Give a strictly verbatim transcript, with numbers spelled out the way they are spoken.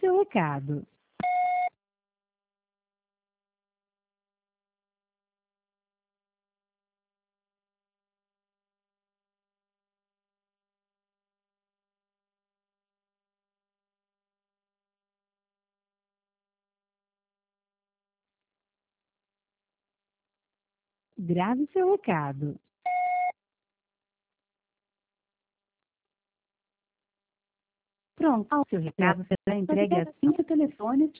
seu recado. Grave seu recado. Pronto, o seu recado será entregue assim que o telefone